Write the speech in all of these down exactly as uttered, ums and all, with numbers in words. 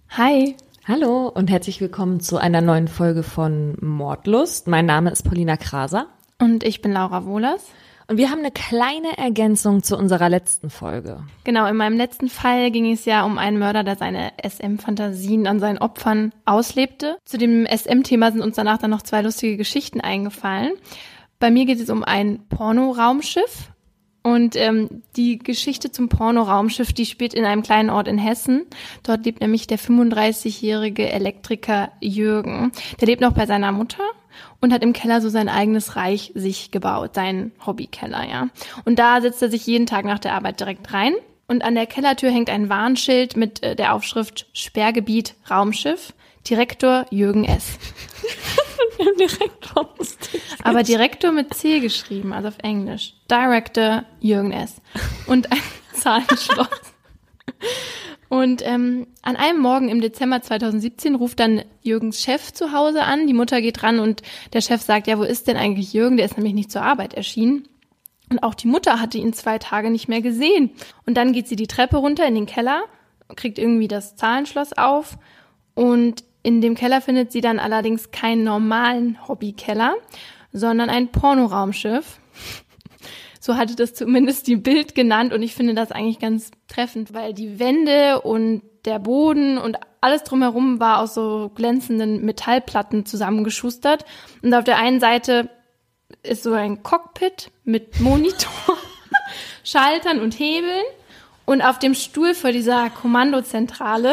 Hi. Hallo und herzlich willkommen zu einer neuen Folge von Mordlust. Mein Name ist Paulina Kraser. Und ich bin Laura Wohlers. Und wir haben eine kleine Ergänzung zu unserer letzten Folge. Genau, in meinem letzten Fall ging es ja um einen Mörder, der seine S M-Fantasien an seinen Opfern auslebte. Zu dem S M-Thema sind uns danach dann noch zwei lustige Geschichten eingefallen. Bei mir geht es um ein Porno-Raumschiff. Und ähm, die Geschichte zum Porno-Raumschiff, die spielt in einem kleinen Ort in Hessen. Dort lebt nämlich der fünfunddreißigjährige Elektriker Jürgen. Der lebt noch bei seiner Mutter und hat im Keller so sein eigenes Reich sich gebaut, seinen Hobbykeller, ja. Und da setzt er sich jeden Tag nach der Arbeit direkt rein. Und an der Kellertür hängt ein Warnschild mit äh, der Aufschrift Sperrgebiet Raumschiff, Direktor Jürgen S. Direktor Aber Direktor mit C geschrieben, also auf Englisch. Director Jürgen S. Und ein Zahlenschloss. Und ähm, an einem Morgen im Dezember zweitausendsiebzehn ruft dann Jürgens Chef zu Hause an. Die Mutter geht ran und der Chef sagt, ja, wo ist denn eigentlich Jürgen? Der ist nämlich nicht zur Arbeit erschienen. Und auch die Mutter hatte ihn zwei Tage nicht mehr gesehen. Und dann geht sie die Treppe runter in den Keller, kriegt irgendwie das Zahlenschloss auf und in dem Keller findet sie dann allerdings keinen normalen Hobbykeller, sondern ein Pornoraumschiff. So hatte das zumindest die Bild genannt und ich finde das eigentlich ganz treffend, weil die Wände und der Boden und alles drumherum war aus so glänzenden Metallplatten zusammengeschustert. Und auf der einen Seite ist so ein Cockpit mit Monitor, Schaltern und Hebeln und auf dem Stuhl vor dieser Kommandozentrale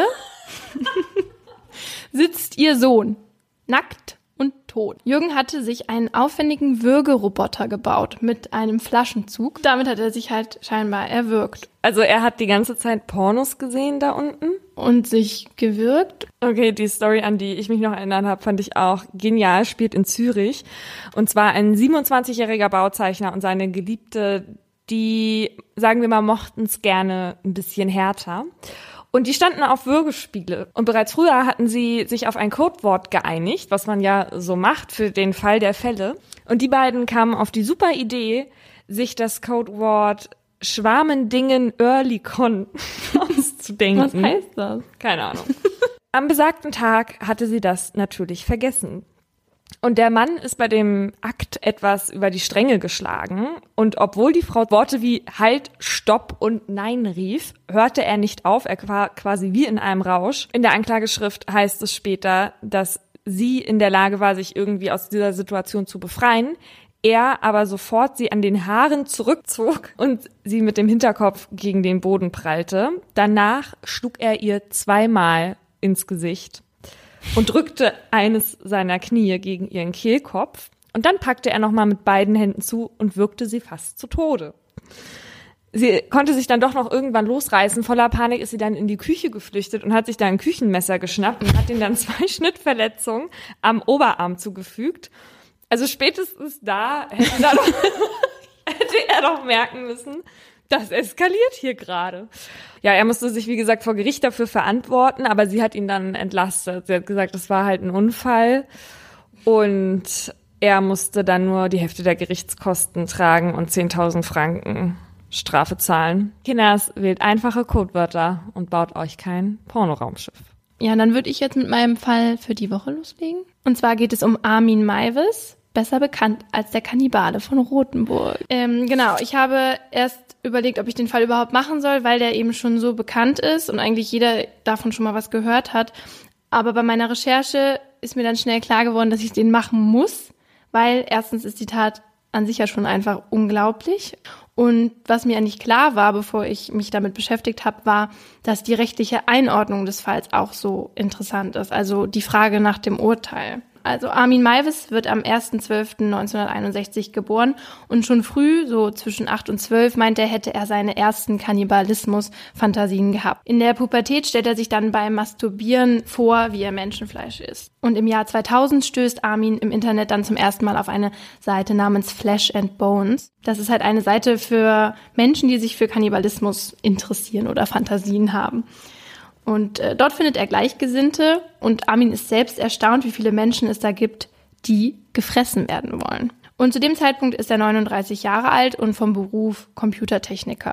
sitzt ihr Sohn, nackt und tot. Jürgen hatte sich einen aufwendigen Würgeroboter gebaut mit einem Flaschenzug. Damit hat er sich halt scheinbar erwürgt. Also er hat die ganze Zeit Pornos gesehen da unten? Und sich gewürgt. Okay, die Story, an die ich mich noch erinnern habe, fand ich auch genial, spielt in Zürich. Und zwar ein siebenundzwanzigjähriger Bauzeichner und seine Geliebte, die, sagen wir mal, mochten es gerne ein bisschen härter. Und die standen auf Würgespiele. Und bereits früher hatten sie sich auf ein Codewort geeinigt, was man ja so macht für den Fall der Fälle. Und die beiden kamen auf die super Idee, sich das Codewort Schwarmendingen Oerlikon auszudenken. Was heißt das? Keine Ahnung. Am besagten Tag hatte sie das natürlich vergessen. Und der Mann ist bei dem Akt etwas über die Stränge geschlagen. Und obwohl die Frau Worte wie Halt, Stopp und Nein rief, hörte er nicht auf. Er war quasi wie in einem Rausch. In der Anklageschrift heißt es später, dass sie in der Lage war, sich irgendwie aus dieser Situation zu befreien. Er aber sofort sie an den Haaren zurückzog und sie mit dem Hinterkopf gegen den Boden prallte. Danach schlug er ihr zweimal ins Gesicht und drückte eines seiner Knie gegen ihren Kehlkopf. Und dann packte er nochmal mit beiden Händen zu und würgte sie fast zu Tode. Sie konnte sich dann doch noch irgendwann losreißen. Voller Panik ist sie dann in die Küche geflüchtet und hat sich da ein Küchenmesser geschnappt und hat ihm dann zwei Schnittverletzungen am Oberarm zugefügt. Also spätestens da hätte, da doch, hätte er doch merken müssen, das eskaliert hier gerade. Ja, er musste sich, wie gesagt, vor Gericht dafür verantworten, aber sie hat ihn dann entlastet. Sie hat gesagt, das war halt ein Unfall und er musste dann nur die Hälfte der Gerichtskosten tragen und zehntausend Franken Strafe zahlen. Kinders, wählt einfache Codewörter und baut euch kein Pornoraumschiff. Ja, dann würde ich jetzt mit meinem Fall für die Woche loslegen. Und zwar geht es um Armin Meiwes, besser bekannt als der Kannibale von Rothenburg. Ähm, genau, ich habe erst überlegt, ob ich den Fall überhaupt machen soll, weil der eben schon so bekannt ist und eigentlich jeder davon schon mal was gehört hat. Aber bei meiner Recherche ist mir dann schnell klar geworden, dass ich den machen muss, weil erstens ist die Tat an sich ja schon einfach unglaublich. Und was mir eigentlich klar war, bevor ich mich damit beschäftigt habe, war, dass die rechtliche Einordnung des Falls auch so interessant ist. Also die Frage nach dem Urteil. Also Armin Meiwes wird am erster zwölfter neunzehnhunderteinundsechzig geboren und schon früh, so zwischen acht und zwölf, meint er, hätte er seine ersten Kannibalismus-Fantasien gehabt. In der Pubertät stellt er sich dann beim Masturbieren vor, wie er Menschenfleisch isst. Und im Jahr zweitausend stößt Armin im Internet dann zum ersten Mal auf eine Seite namens Flesh and Bones. Das ist halt eine Seite für Menschen, die sich für Kannibalismus interessieren oder Fantasien haben. Und äh, dort findet er Gleichgesinnte und Armin ist selbst erstaunt, wie viele Menschen es da gibt, die gefressen werden wollen. Und zu dem Zeitpunkt ist er neununddreißig Jahre alt und vom Beruf Computertechniker.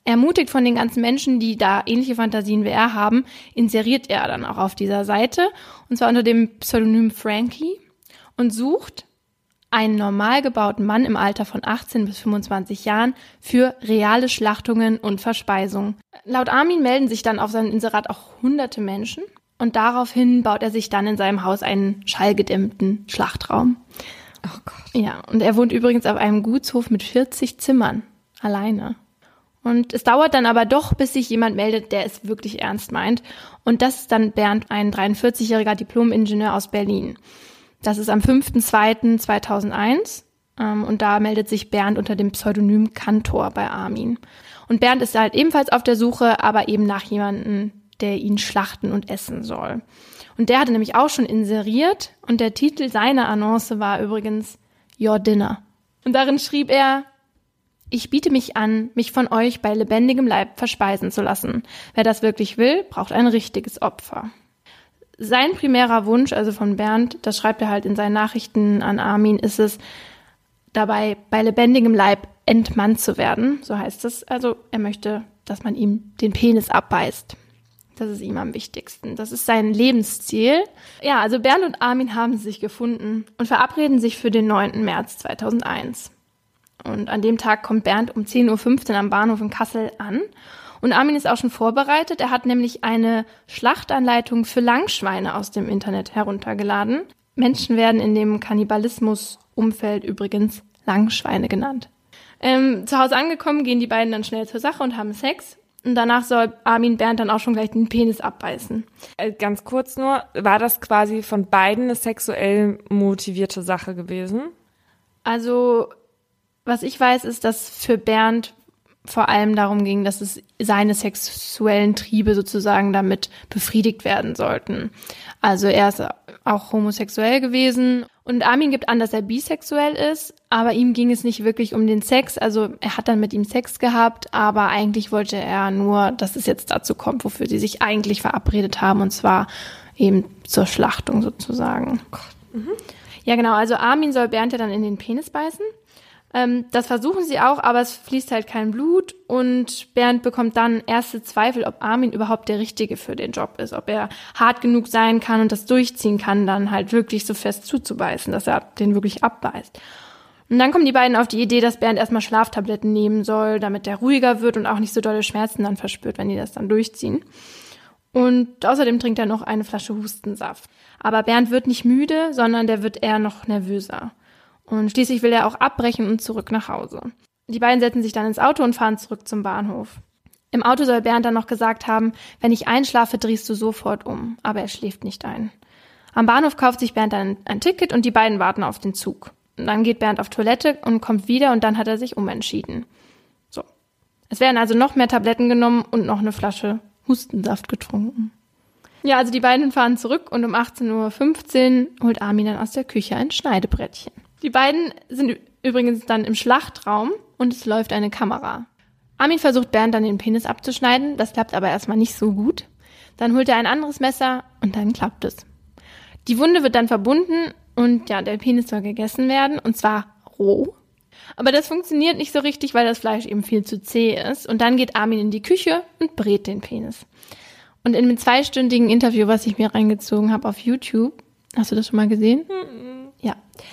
Ermutigt von den ganzen Menschen, die da ähnliche Fantasien wie er haben, inseriert er dann auch auf dieser Seite, und zwar unter dem Pseudonym Frankie, und sucht einen normal gebauten Mann im Alter von achtzehn bis fünfundzwanzig Jahren für reale Schlachtungen und Verspeisungen. Laut Armin melden sich dann auf seinem Inserat auch hunderte Menschen, und daraufhin baut er sich dann in seinem Haus einen schallgedämmten Schlachtraum. Oh Gott. Ja, und er wohnt übrigens auf einem Gutshof mit vierzig Zimmern, alleine. Und es dauert dann aber doch, bis sich jemand meldet, der es wirklich ernst meint. Und das ist dann Bernd, ein dreiundvierzigjähriger Diplom-Ingenieur aus Berlin. Das ist am fünfter zweiter zweitausendeins. Ähm, und da meldet sich Bernd unter dem Pseudonym Kantor bei Armin. Und Bernd ist halt ebenfalls auf der Suche, aber eben nach jemandem, der ihn schlachten und essen soll. Und der hatte nämlich auch schon inseriert. Und der Titel seiner Annonce war übrigens Your Dinner. Und darin schrieb er: Ich biete mich an, mich von euch bei lebendigem Leib verspeisen zu lassen. Wer das wirklich will, braucht ein richtiges Opfer. Sein primärer Wunsch, also von Bernd, das schreibt er halt in seinen Nachrichten an Armin, ist es, dabei bei lebendigem Leib entmannt zu werden. So heißt es. Also er möchte, dass man ihm den Penis abbeißt. Das ist ihm am wichtigsten. Das ist sein Lebensziel. Ja, also Bernd und Armin haben sich gefunden und verabreden sich für den neunten März zweitausendeins. Und an dem Tag kommt Bernd um zehn Uhr fünfzehn am Bahnhof in Kassel an. Und Armin ist auch schon vorbereitet. Er hat nämlich eine Schlachtanleitung für Langschweine aus dem Internet heruntergeladen. Menschen werden in dem Kannibalismus-Umfeld übrigens Langschweine genannt. Ähm, zu Hause angekommen, gehen die beiden dann schnell zur Sache und haben Sex. Und danach soll Armin Bernd dann auch schon gleich den Penis abbeißen. Äh, ganz kurz nur, war das quasi von beiden eine sexuell motivierte Sache gewesen? Also, was ich weiß, ist, dass für Bernd vor allem darum ging, dass es seine sexuellen Triebe sozusagen damit befriedigt werden sollten. Also er ist auch homosexuell gewesen und Armin gibt an, dass er bisexuell ist, aber ihm ging es nicht wirklich um den Sex. Also er hat dann mit ihm Sex gehabt, aber eigentlich wollte er nur, dass es jetzt dazu kommt, wofür sie sich eigentlich verabredet haben, und zwar eben zur Schlachtung sozusagen. Oh Gott. Mhm. Ja genau, also Armin soll Bernd ja dann in den Penis beißen. Das versuchen sie auch, aber es fließt halt kein Blut und Bernd bekommt dann erste Zweifel, ob Armin überhaupt der Richtige für den Job ist, ob er hart genug sein kann und das durchziehen kann, dann halt wirklich so fest zuzubeißen, dass er den wirklich abbeißt. Und dann kommen die beiden auf die Idee, dass Bernd erstmal Schlaftabletten nehmen soll, damit er ruhiger wird und auch nicht so dolle Schmerzen dann verspürt, wenn die das dann durchziehen. Und außerdem trinkt er noch eine Flasche Hustensaft. Aber Bernd wird nicht müde, sondern der wird eher noch nervöser. Und schließlich will er auch abbrechen und zurück nach Hause. Die beiden setzen sich dann ins Auto und fahren zurück zum Bahnhof. Im Auto soll Bernd dann noch gesagt haben, wenn ich einschlafe, drehst du sofort um. Aber er schläft nicht ein. Am Bahnhof kauft sich Bernd dann ein Ticket und die beiden warten auf den Zug. Und dann geht Bernd auf Toilette und kommt wieder und dann hat er sich umentschieden. So. Es werden also noch mehr Tabletten genommen und noch eine Flasche Hustensaft getrunken. Ja, also die beiden fahren zurück und um achtzehn Uhr fünfzehn holt Armin dann aus der Küche ein Schneidebrettchen. Die beiden sind übrigens dann im Schlachtraum und es läuft eine Kamera. Armin versucht Bernd dann den Penis abzuschneiden, das klappt aber erstmal nicht so gut. Dann holt er ein anderes Messer und dann klappt es. Die Wunde wird dann verbunden und ja, der Penis soll gegessen werden und zwar roh. Aber das funktioniert nicht so richtig, weil das Fleisch eben viel zu zäh ist. Und dann geht Armin in die Küche und brät den Penis. Und in einem zweistündigen Interview, was ich mir reingezogen habe auf YouTube, hast du das schon mal gesehen? Mhm. Ja.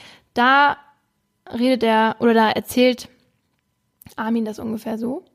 Da redet er, oder da erzählt Armin das ungefähr so.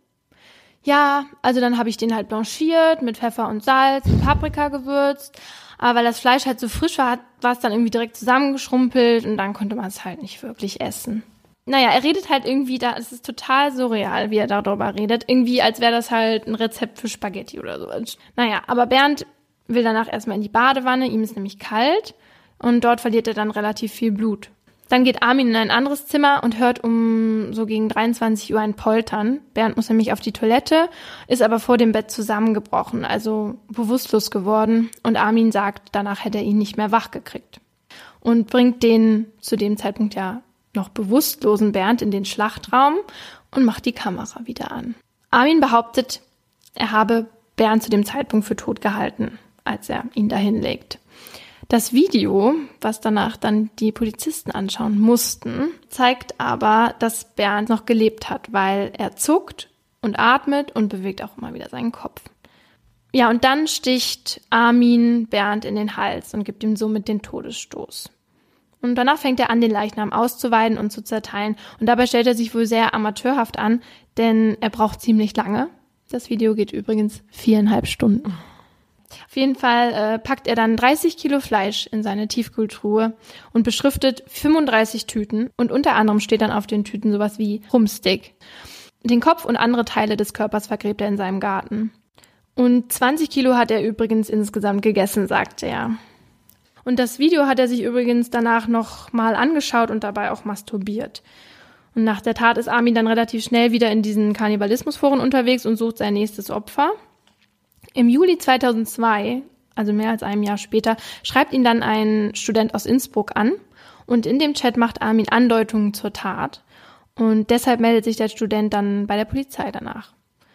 Ja, also dann habe ich den halt blanchiert mit Pfeffer und Salz und Paprika gewürzt. Aber weil das Fleisch halt so frisch war, war es dann irgendwie direkt zusammengeschrumpelt und dann konnte man es halt nicht wirklich essen. Naja, er redet halt irgendwie da, es ist total surreal, wie er darüber redet. Irgendwie, als wäre das halt ein Rezept für Spaghetti oder so. Naja, aber Bernd will danach erstmal in die Badewanne, ihm ist nämlich kalt und dort verliert er dann relativ viel Blut. Dann geht Armin in ein anderes Zimmer und hört um so gegen dreiundzwanzig Uhr ein Poltern. Bernd muss nämlich auf die Toilette, ist aber vor dem Bett zusammengebrochen, also bewusstlos geworden. Und Armin sagt, danach hätte er ihn nicht mehr wach gekriegt. Und bringt den zu dem Zeitpunkt ja noch bewusstlosen Bernd in den Schlachtraum und macht die Kamera wieder an. Armin behauptet, er habe Bernd zu dem Zeitpunkt für tot gehalten, als er ihn dahin legt. Das Video, was danach dann die Polizisten anschauen mussten, zeigt aber, dass Bernd noch gelebt hat, weil er zuckt und atmet und bewegt auch immer wieder seinen Kopf. Ja, und dann sticht Armin Bernd in den Hals und gibt ihm somit den Todesstoß. Und danach fängt er an, den Leichnam auszuweiden und zu zerteilen. Und dabei stellt er sich wohl sehr amateurhaft an, denn er braucht ziemlich lange. Das Video geht übrigens viereinhalb Stunden. Auf jeden Fall äh, packt er dann dreißig Kilo Fleisch in seine Tiefkühltruhe und beschriftet fünfunddreißig Tüten. Und unter anderem steht dann auf den Tüten sowas wie Rumsteak. Den Kopf und andere Teile des Körpers vergräbt er in seinem Garten. Und zwanzig Kilo hat er übrigens insgesamt gegessen, sagte er. Und das Video hat er sich übrigens danach noch mal angeschaut und dabei auch masturbiert. Und nach der Tat ist Armin dann relativ schnell wieder in diesen Kannibalismusforen unterwegs und sucht sein nächstes Opfer. Im Juli zweitausendzwei, also mehr als einem Jahr später, schreibt ihn dann ein Student aus Innsbruck an. Und in dem Chat macht Armin Andeutungen zur Tat. Und deshalb meldet sich der Student dann bei der Polizei danach.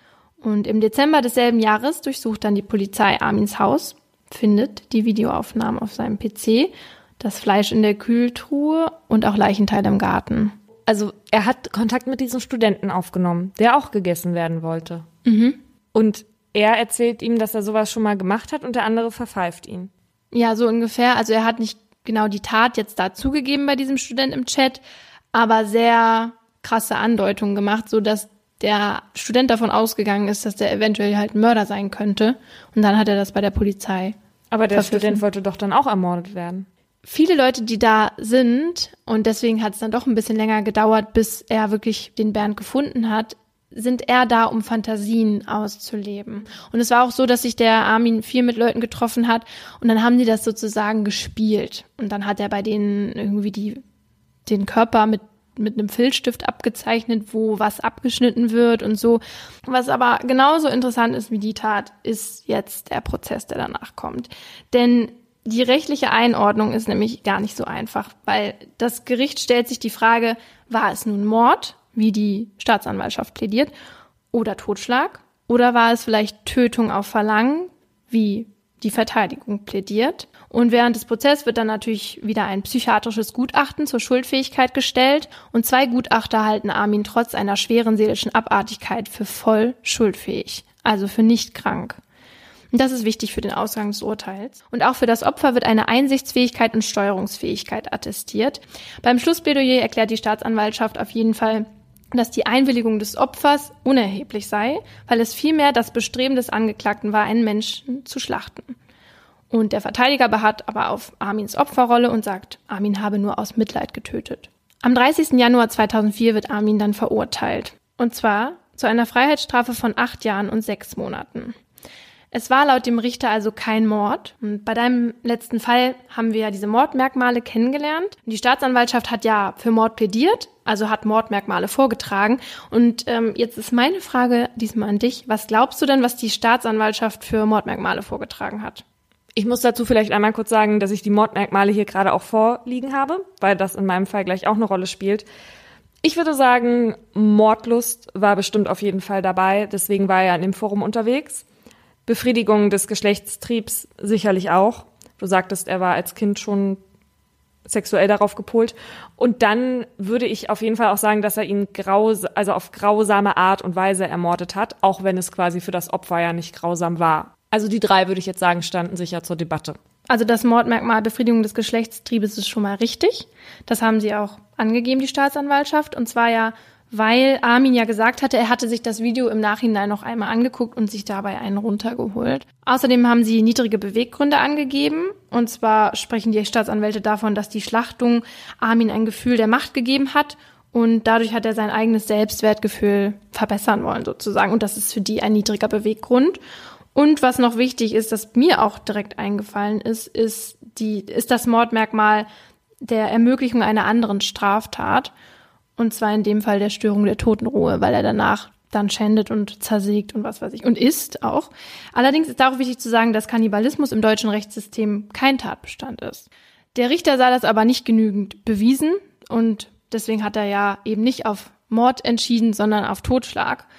Und im Dezember desselben Jahres durchsucht dann die Polizei Armins Haus, findet die Videoaufnahmen auf seinem P C, das Fleisch in der Kühltruhe und auch Leichenteile im Garten. Also er hat Kontakt mit diesem Studenten aufgenommen, der auch gegessen werden wollte. Mhm. Und er erzählt ihm, dass er sowas schon mal gemacht hat und der andere verpfeift ihn. Ja, so ungefähr. Also er hat nicht genau die Tat jetzt da zugegeben bei diesem Student im Chat, aber sehr krasse Andeutungen gemacht, so dass der Student davon ausgegangen ist, dass der eventuell halt ein Mörder sein könnte. Und dann hat er das bei der Polizei Aber der verpfiffen. Student wollte doch dann auch ermordet werden. Viele Leute, die da sind, und deswegen hat es dann doch ein bisschen länger gedauert, bis er wirklich den Bernd gefunden hat, sind eher da, um Fantasien auszuleben. Und es war auch so, dass sich der Armin viel mit Leuten getroffen hat und dann haben die das sozusagen gespielt. Und dann hat er bei denen irgendwie die, den Körper mit mit einem Filzstift abgezeichnet, wo was abgeschnitten wird und so. Was aber genauso interessant ist wie die Tat, ist jetzt der Prozess, der danach kommt. Denn die rechtliche Einordnung ist nämlich gar nicht so einfach, weil das Gericht stellt sich die Frage, war es nun Mord, wie die Staatsanwaltschaft plädiert, oder Totschlag? Oder war es vielleicht Tötung auf Verlangen, wie die Verteidigung plädiert? Und während des Prozesses wird dann natürlich wieder ein psychiatrisches Gutachten zur Schuldfähigkeit gestellt und zwei Gutachter halten Armin trotz einer schweren seelischen Abartigkeit für voll schuldfähig, also für nicht krank. Und das ist wichtig für den Ausgang des Urteils. Und auch für das Opfer wird eine Einsichtsfähigkeit und Steuerungsfähigkeit attestiert. Beim Schlussplädoyer erklärt die Staatsanwaltschaft auf jeden Fall, dass die Einwilligung des Opfers unerheblich sei, weil es vielmehr das Bestreben des Angeklagten war, einen Menschen zu schlachten. Und der Verteidiger beharrt aber auf Armins Opferrolle und sagt, Armin habe nur aus Mitleid getötet. Am dreißigsten Januar zweitausendvier wird Armin dann verurteilt. Und zwar zu einer Freiheitsstrafe von acht Jahren und sechs Monaten. Es war laut dem Richter also kein Mord. Und bei deinem letzten Fall haben wir ja diese Mordmerkmale kennengelernt. Die Staatsanwaltschaft hat ja für Mord plädiert, also hat Mordmerkmale vorgetragen. Und ähm, jetzt ist meine Frage diesmal an dich. Was glaubst du denn, was die Staatsanwaltschaft für Mordmerkmale vorgetragen hat? Ich muss dazu vielleicht einmal kurz sagen, dass ich die Mordmerkmale hier gerade auch vorliegen habe, weil das in meinem Fall gleich auch eine Rolle spielt. Ich würde sagen, Mordlust war bestimmt auf jeden Fall dabei, deswegen war er in dem Forum unterwegs. Befriedigung des Geschlechtstriebs sicherlich auch. Du sagtest, er war als Kind schon sexuell darauf gepolt. Und dann würde ich auf jeden Fall auch sagen, dass er ihn graus- also auf grausame Art und Weise ermordet hat, auch wenn es quasi für das Opfer ja nicht grausam war. Also die drei, würde ich jetzt sagen, standen sicher zur Debatte. Also das Mordmerkmal Befriedigung des Geschlechtstriebes ist schon mal richtig. Das haben sie auch angegeben, die Staatsanwaltschaft. Und zwar ja, weil Armin ja gesagt hatte, er hatte sich das Video im Nachhinein noch einmal angeguckt und sich dabei einen runtergeholt. Außerdem haben sie niedrige Beweggründe angegeben. Und zwar sprechen die Staatsanwälte davon, dass die Schlachtung Armin ein Gefühl der Macht gegeben hat. Und dadurch hat er sein eigenes Selbstwertgefühl verbessern wollen sozusagen. Und das ist für die ein niedriger Beweggrund. Und was noch wichtig ist, das mir auch direkt eingefallen ist, ist die, ist das Mordmerkmal der Ermöglichung einer anderen Straftat. Und zwar in dem Fall der Störung der Totenruhe, weil er danach dann schändet und zersägt und was weiß ich. Und isst auch. Allerdings ist auch wichtig zu sagen, dass Kannibalismus im deutschen Rechtssystem kein Tatbestand ist. Der Richter sah das aber nicht genügend bewiesen und deswegen hat er ja eben nicht auf Mord entschieden, sondern auf Totschlag.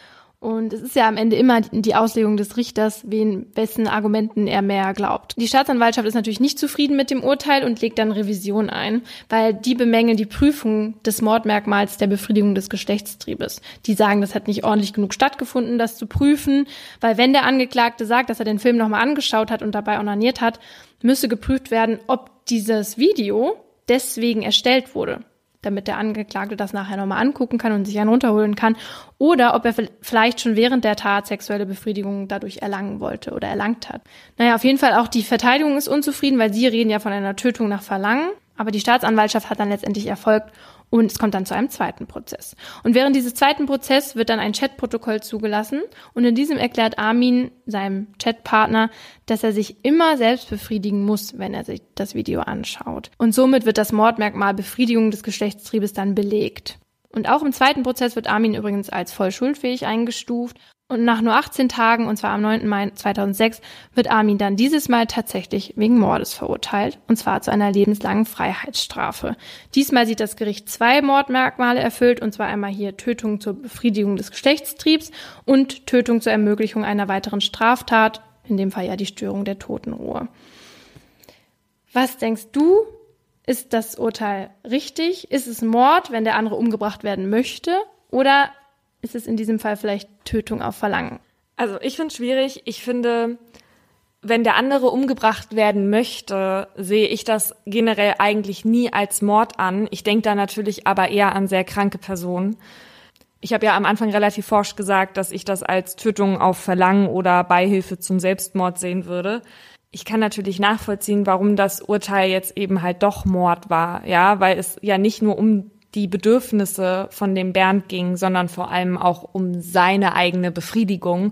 Und es ist ja am Ende immer die Auslegung des Richters, wen, wessen Argumenten er mehr glaubt. Die Staatsanwaltschaft ist natürlich nicht zufrieden mit dem Urteil und legt dann Revision ein, weil die bemängeln die Prüfung des Mordmerkmals der Befriedigung des Geschlechtstriebes. Die sagen, das hat nicht ordentlich genug stattgefunden, das zu prüfen, weil wenn der Angeklagte sagt, dass er den Film nochmal angeschaut hat und dabei onaniert hat, müsse geprüft werden, ob dieses Video deswegen erstellt wurde, damit der Angeklagte das nachher nochmal angucken kann und sich einen runterholen kann, oder ob er vielleicht schon während der Tat sexuelle Befriedigung dadurch erlangen wollte oder erlangt hat. Naja, auf jeden Fall auch die Verteidigung ist unzufrieden, weil sie reden ja von einer Tötung nach Verlangen, aber die Staatsanwaltschaft hat dann letztendlich Erfolg und es kommt dann zu einem zweiten Prozess. Und während dieses zweiten Prozess wird dann ein Chatprotokoll zugelassen und in diesem erklärt Armin seinem Chatpartner, dass er sich immer selbst befriedigen muss, wenn er sich das Video anschaut. Und somit wird das Mordmerkmal Befriedigung des Geschlechtstriebes dann belegt. Und auch im zweiten Prozess wird Armin übrigens als voll schuldfähig eingestuft. Und nach nur achtzehn Tagen, und zwar am neunten Mai zweitausendsechs, wird Armin dann dieses Mal tatsächlich wegen Mordes verurteilt, und zwar zu einer lebenslangen Freiheitsstrafe. Diesmal sieht das Gericht zwei Mordmerkmale erfüllt, und zwar einmal hier Tötung zur Befriedigung des Geschlechtstriebs und Tötung zur Ermöglichung einer weiteren Straftat, in dem Fall ja die Störung der Totenruhe. Was denkst du? Ist das Urteil richtig? Ist es Mord, wenn der andere umgebracht werden möchte? Oder ist es in diesem Fall vielleicht Tötung auf Verlangen? Also ich finde es schwierig. Ich finde, wenn der andere umgebracht werden möchte, sehe ich das generell eigentlich nie als Mord an. Ich denke da natürlich aber eher an sehr kranke Personen. Ich habe ja am Anfang relativ forsch gesagt, dass ich das als Tötung auf Verlangen oder Beihilfe zum Selbstmord sehen würde. Ich kann natürlich nachvollziehen, warum das Urteil jetzt eben halt doch Mord war, ja, weil es ja nicht nur um die Bedürfnisse von dem Bernd ging, sondern vor allem auch um seine eigene Befriedigung.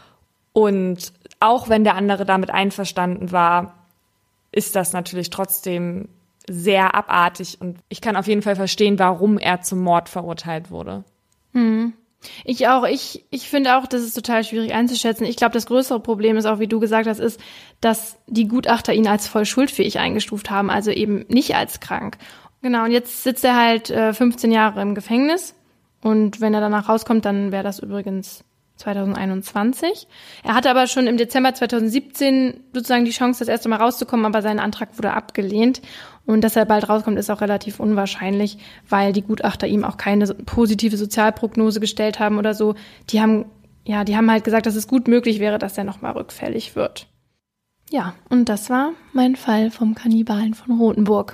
Und auch wenn der andere damit einverstanden war, ist das natürlich trotzdem sehr abartig. Und ich kann auf jeden Fall verstehen, warum er zum Mord verurteilt wurde. Hm. Ich auch. Ich, ich finde auch, das ist total schwierig einzuschätzen. Ich glaube, das größere Problem ist auch, wie du gesagt hast, ist, dass die Gutachter ihn als voll schuldfähig eingestuft haben, also eben nicht als krank. Genau, und jetzt sitzt er halt äh, fünfzehn Jahre im Gefängnis und wenn er danach rauskommt, dann wäre das übrigens zweitausendeinundzwanzig. Er hatte aber schon im Dezember zweitausendsiebzehn sozusagen die Chance, das erste Mal rauszukommen, aber sein Antrag wurde abgelehnt und dass er bald rauskommt, ist auch relativ unwahrscheinlich, weil die Gutachter ihm auch keine positive Sozialprognose gestellt haben oder so. Die haben, ja, die haben halt gesagt, dass es gut möglich wäre, dass er nochmal rückfällig wird. Ja, und das war mein Fall vom Kannibalen von Rothenburg.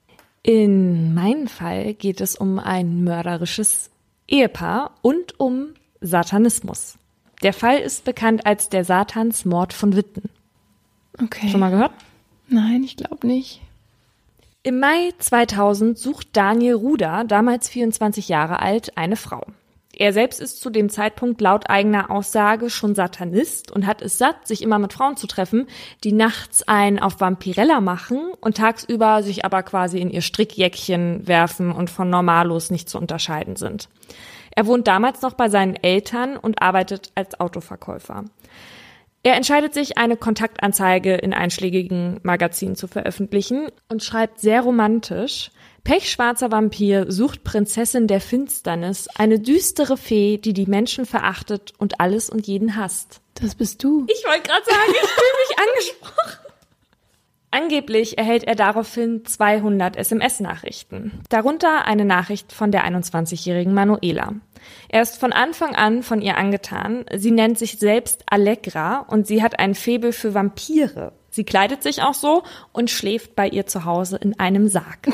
In meinem Fall geht es um ein mörderisches Ehepaar und um Satanismus. Der Fall ist bekannt als der Satansmord von Witten. Okay. Schon mal gehört? Nein, ich glaube nicht. Im Mai zweitausend sucht Daniel Ruder, damals vierundzwanzig Jahre alt, eine Frau. Er selbst ist zu dem Zeitpunkt laut eigener Aussage schon Satanist und hat es satt, sich immer mit Frauen zu treffen, die nachts einen auf Vampirella machen und tagsüber sich aber quasi in ihr Strickjäckchen werfen und von Normalos nicht zu unterscheiden sind. Er wohnt damals noch bei seinen Eltern und arbeitet als Autoverkäufer. Er entscheidet sich, eine Kontaktanzeige in einschlägigen Magazinen zu veröffentlichen und schreibt sehr romantisch: Pechschwarzer Vampir sucht Prinzessin der Finsternis, eine düstere Fee, die die Menschen verachtet und alles und jeden hasst. Das bist du. Ich wollte gerade sagen, ich fühle mich angesprochen. Angeblich erhält er daraufhin zweihundert S M S-Nachrichten, darunter eine Nachricht von der einundzwanzigjährigen Manuela. Er ist von Anfang an von ihr angetan. Sie nennt sich selbst Allegra und sie hat ein Faible für Vampire. Sie kleidet sich auch so und schläft bei ihr zu Hause in einem Sarg.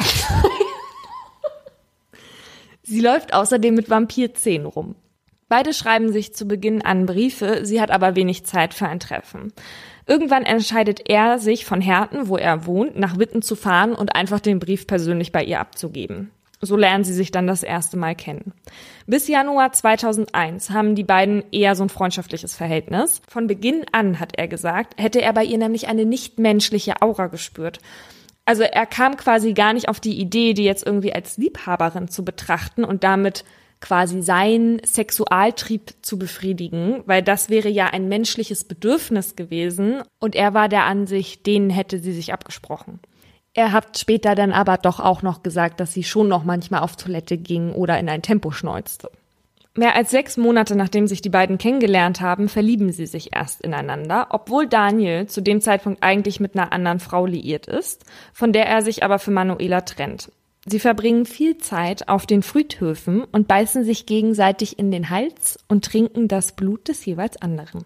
Sie läuft außerdem mit Vampirzähnen rum. Beide schreiben sich zu Beginn an Briefe, sie hat aber wenig Zeit für ein Treffen. Irgendwann entscheidet er sich, von Herten, wo er wohnt, nach Witten zu fahren und einfach den Brief persönlich bei ihr abzugeben. So lernen sie sich dann das erste Mal kennen. Bis Januar zweitausendeins haben die beiden eher so ein freundschaftliches Verhältnis. Von Beginn an, hat er gesagt, hätte er bei ihr nämlich eine nichtmenschliche Aura gespürt. Also er kam quasi gar nicht auf die Idee, die jetzt irgendwie als Liebhaberin zu betrachten und damit quasi seinen Sexualtrieb zu befriedigen, weil das wäre ja ein menschliches Bedürfnis gewesen und er war der Ansicht, denen hätte sie sich abgesprochen. Er hat später dann aber doch auch noch gesagt, dass sie schon noch manchmal auf Toilette ging oder in ein Tempo schneuzte. Mehr als sechs Monate nachdem sich die beiden kennengelernt haben, verlieben sie sich erst ineinander, obwohl Daniel zu dem Zeitpunkt eigentlich mit einer anderen Frau liiert ist, von der er sich aber für Manuela trennt. Sie verbringen viel Zeit auf den Friedhöfen und beißen sich gegenseitig in den Hals und trinken das Blut des jeweils anderen.